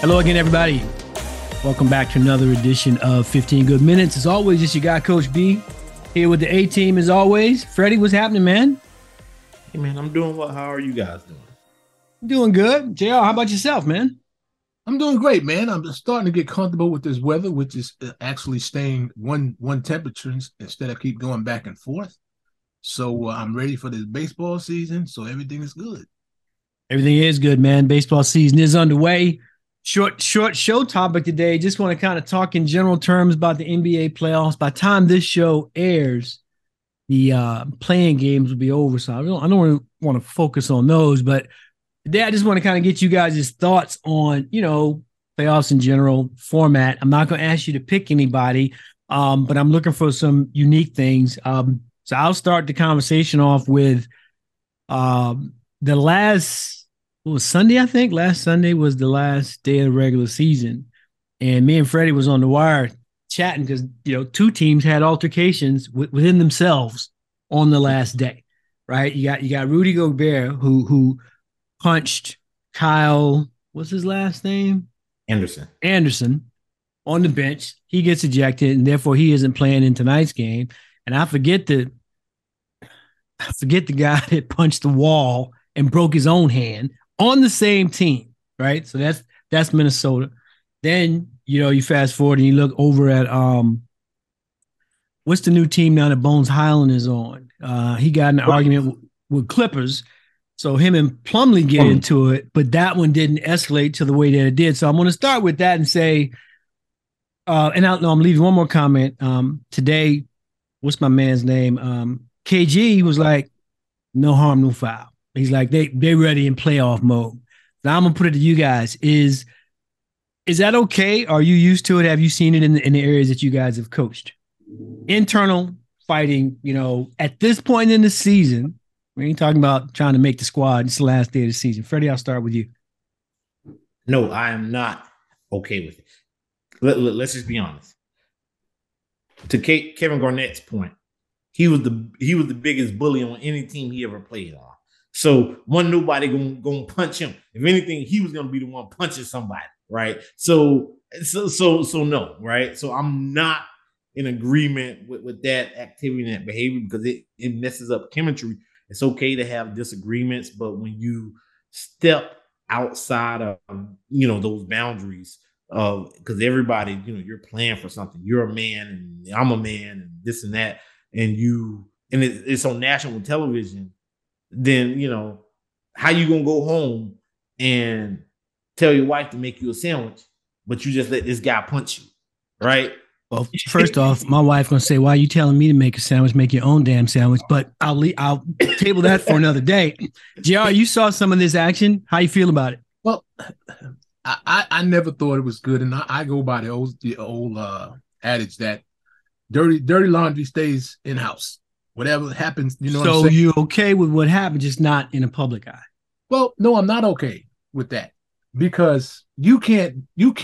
Hello again, everybody. Welcome back to another edition of 15 Good Minutes. As always, it's your guy, Coach B, here with the A-Team as always. Freddie, what's happening, man? Hey, man, I'm doing well. How are you guys doing? Doing good. JR, how about yourself, man? I'm doing great, man. I'm just starting to get comfortable with this weather, which is actually staying one temperature instead of keep going back and forth. So I'm ready for this baseball season, so everything is good. Everything is good, man. Baseball season is underway. Short show topic today. Just want to kind of talk in general terms about the NBA playoffs. By the time this show airs, the playing games will be over. So I don't really want to focus on those. But today I just want to kind of get you guys' thoughts on, playoffs in general, format. I'm not going to ask you to pick anybody, but I'm looking for some unique things. So I'll start the conversation off with the last. It was Sunday, I think. Last Sunday was the last day of the regular season. And me and Freddie was on the wire chatting because, two teams had altercations within themselves on the last day, right? You got Rudy Gobert, who punched Kyle, what's his last name? Anderson on the bench. He gets ejected, and therefore he isn't playing in tonight's game. And I forget the guy that punched the wall and broke his own hand on the same team, right? So that's Minnesota. Then, you fast forward and you look over at what's the new team now that Bones Highland is on? He got in an argument with Clippers. So him and Plumlee get into it, but that one didn't escalate to the way that it did. So I'm going to start with that and say, I'm leaving one more comment. Today, what's my man's name? KG was like, no harm, no foul. He's like, they ready in playoff mode. Now I'm gonna put it to you guys. Is that okay? Are you used to it? Have you seen it in the areas that you guys have coached? Internal fighting, at this point in the season, we ain't talking about trying to make the squad. It's the last day of the season. Freddie, I'll start with you. No, I am not okay with it. Let's just be honest. To Kevin Garnett's point, he was the biggest bully on any team he ever played on. So wasn't nobody gonna punch him. If anything, he was gonna be the one punching somebody, right? So no, right? So I'm not in agreement with that activity and that behavior because it messes up chemistry. It's okay to have disagreements, but when you step outside of those boundaries, because everybody, you're playing for something. You're a man, and I'm a man, and this and that, and it's on national television. Then, how you going to go home and tell your wife to make you a sandwich, but you just let this guy punch you, right? Well, first off, my wife going to say, why are you telling me to make a sandwich? Make your own damn sandwich. But I'll table that for another day. JR, you saw some of this action. How you feel about it? Well, I never thought it was good. And I go by the old adage that dirty laundry stays in house. Whatever happens, So what I'm saying? you okay with what happened, just not in a public eye? Well, no, I'm not okay with that because you can't,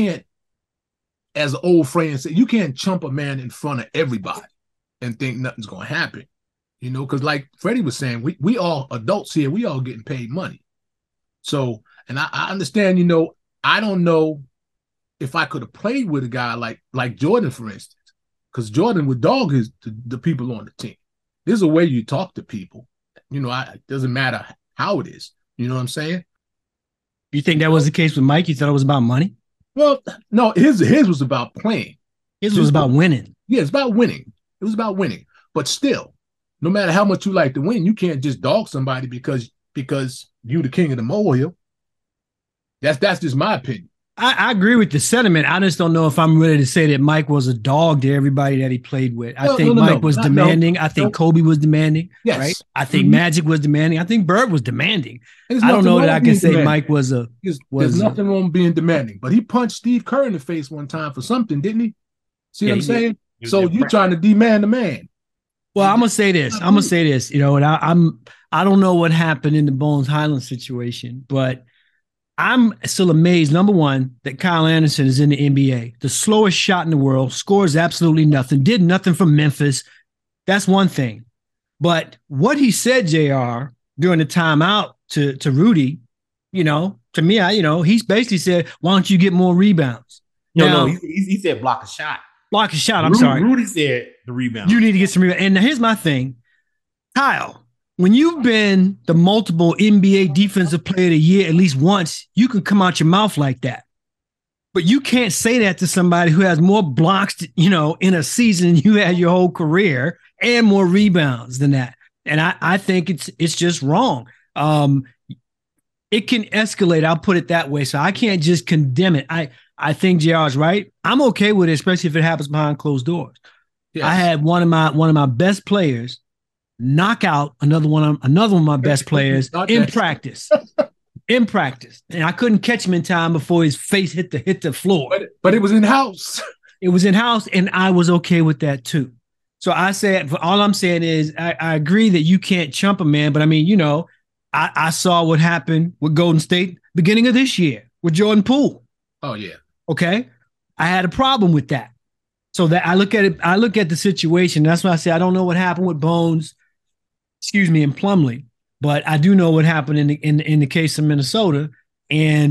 as an old friend said, you can't chump a man in front of everybody and think nothing's going to happen, because like Freddie was saying, we all adults here, we all getting paid money. So, and I understand, I don't know if I could have played with a guy like Jordan, for instance, because Jordan would dog the people on the team. There's a way you talk to people. It doesn't matter how it is. You know what I'm saying? You think that was the case with Mike? You thought it was about money? Well, no, his was about playing. His was about winning. Yeah, it's about winning. It was about winning. But still, no matter how much you like to win, you can't just dog somebody because you the king of the molehill. That's just my opinion. I agree with the sentiment. I just don't know if I'm ready to say that Mike was a dog to everybody that he played with. I think Mike was demanding. I think Kobe was demanding. Yes. Right? I think Magic was demanding. I think Bird was demanding. I don't know that I can say demanding. Mike was a. There's nothing wrong with being demanding, but he punched Steve Kerr in the face one time for something, didn't he? See what I'm saying? So you're trying to demand a man. Well, I'm gonna say this. And I don't know what happened in the Bones Highland situation, but I'm still amazed, number one, that Kyle Anderson is in the NBA. The slowest shot in the world, scores absolutely nothing, did nothing from Memphis. That's one thing. But what he said, JR, during the timeout to Rudy, to me, he's basically said, why don't you get more rebounds? No, he said block a shot. Block a shot. I'm sorry. Rudy said the rebound. You need to get some rebounds. And now here's my thing. Kyle, when you've been the multiple NBA Defensive Player of the Year at least once, you can come out your mouth like that. But you can't say that to somebody who has more blocks, in a season than you had your whole career and more rebounds than that. And I think it's just wrong. It can escalate. I'll put it that way. So I can't just condemn it. I think JR's right. I'm okay with it, especially if it happens behind closed doors. Yes. I had one of my best players knock out another one of my best players in practice. In practice, and I couldn't catch him in time before his face hit the floor. But it was in house. It was in house, and I was okay with that too. So I said, all I'm saying is, I agree that you can't chump a man, but I mean, I saw what happened with Golden State beginning of this year with Jordan Poole. Oh yeah. Okay, I had a problem with that. So that I look at the situation. That's why I say I don't know what happened with Bones, and Plumlee. But I do know what happened in the case of Minnesota. And,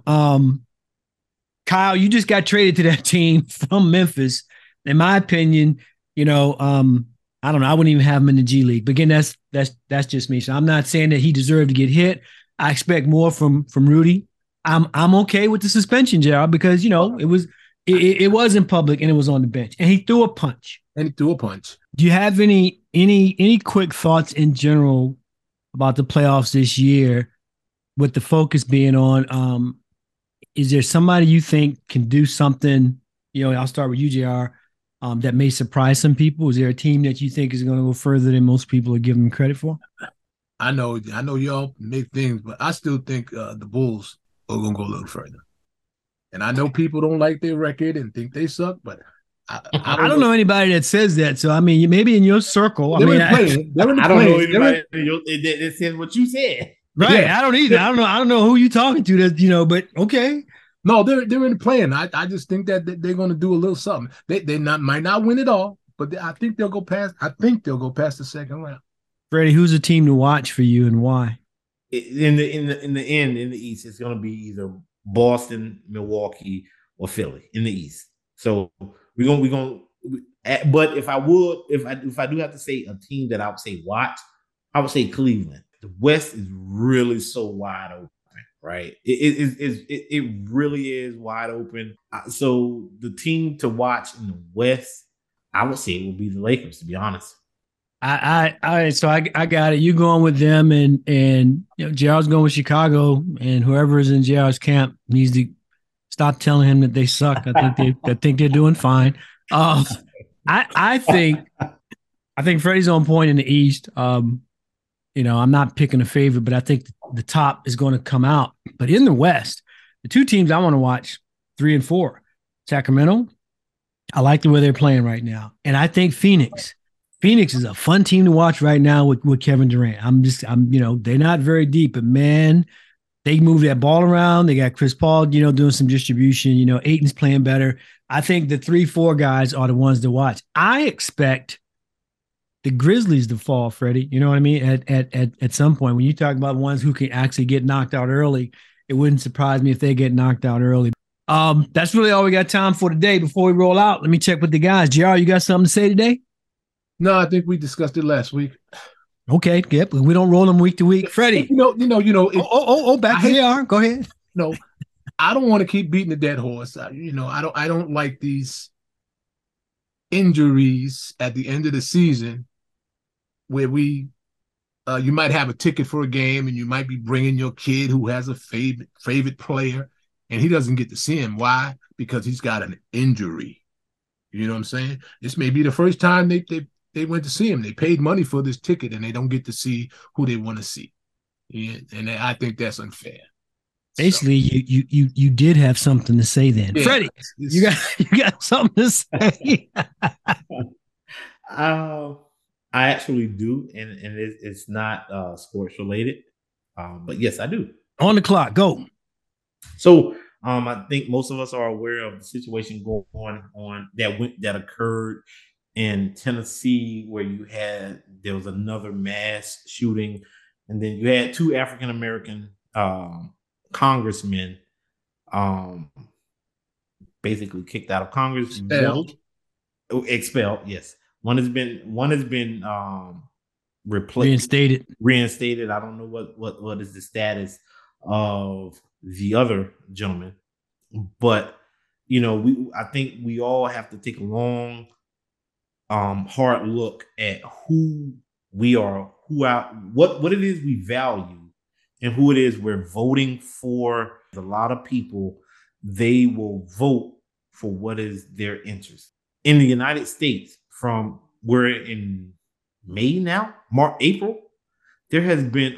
Kyle, you just got traded to that team from Memphis. In my opinion, I don't know. I wouldn't even have him in the G League. But again, that's just me. So I'm not saying that he deserved to get hit. I expect more from Rudy. I'm okay with the suspension, JR, because, it was in public and it was on the bench. And he threw a punch. Do you have any quick thoughts in general about the playoffs this year, with the focus being on, is there somebody you think can do something? I'll start with you, JR, that may surprise some people. Is there a team that you think is going to go further than most people are giving them credit for? I know y'all make things, but I still think the Bulls are going to go a little further. And I know people don't like their record and think they suck, but I don't know anybody that says that. So, I mean, maybe in your circle. I don't know anybody that says what you said. Right. Yeah. I don't either. I don't know who you talking to that, but okay. No, they're in the plan. I just think that they're going to do a little something. They might not win it all, but I think they'll go past. I think they'll go past the second round. Freddie, who's a team to watch for you and why? In the end, in the East, it's going to be either Boston, Milwaukee, or Philly in the East. So we're gonna. But if I do have to say a team that I would say watch, I would say Cleveland. The West is really so wide open, right? It really is wide open. So the team to watch in the West, I would say it would be the Lakers, to be honest. I got it. You going with them, and JR's going with Chicago, and whoever is in JR's camp needs to stop telling him that they suck. I think they're doing fine. I think Freddie's on point in the East. I'm not picking a favorite, but I think the top is going to come out. But in the West, the two teams I want to watch, 3 and 4, Sacramento. I like the way they're playing right now, and I think Phoenix is a fun team to watch right now with Kevin Durant. They're not very deep, but man, they move that ball around. They got Chris Paul, doing some distribution. Ayton's playing better. I think the 3-4 guys are the ones to watch. I expect the Grizzlies to fall, Freddie. You know what I mean? At some point, when you talk about ones who can actually get knocked out early, it wouldn't surprise me if they get knocked out early. That's really all we got time for today. Before we roll out, let me check with the guys. JR, you got something to say today? No, I think we discussed it last week. Okay, yep. We don't roll them week to week. Freddie. Back to JR. Go ahead. No, I don't want to keep beating the dead horse. I don't like these injuries at the end of the season where you might have a ticket for a game and you might be bringing your kid who has a favorite player and he doesn't get to see him. Why? Because he's got an injury. You know what I'm saying? This may be the first time they went to see him. They paid money for this ticket and they don't get to see who they want to see. Yeah, and I think that's unfair. Basically, you did have something to say then. Yeah, Freddie, you got something to say. I actually do, and it's not sports related. But yes, I do. On the clock, go. So I think most of us are aware of the situation going on that occurred in Tennessee, where there was another mass shooting, and then you had 2 African American congressmen basically kicked out of Congress. Expelled, yes. One has been reinstated. I don't know what is the status of the other gentleman, but I think we all have to take a long, hard look at who we are, what it is we value, and who it is we're voting for. A lot of people, they will vote for what is their interest. In the United States, we're in May now, April, there has been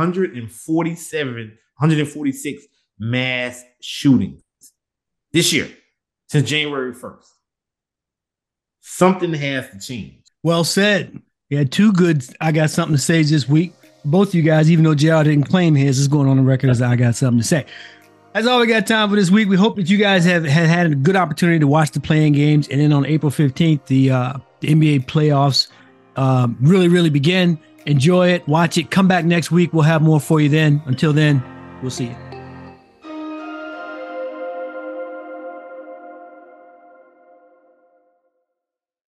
146 mass shootings this year since January 1st. Something has to change. Well said. You had two good I got something to say this week. Both of you guys, even though JR didn't claim his, is going on the record as I got something to say. That's all we got time for this week. We hope that you guys have had a good opportunity to watch the playing games. And then on April 15th, the NBA playoffs really begin. Enjoy it. Watch it. Come back next week. We'll have more for you then. Until then, we'll see you.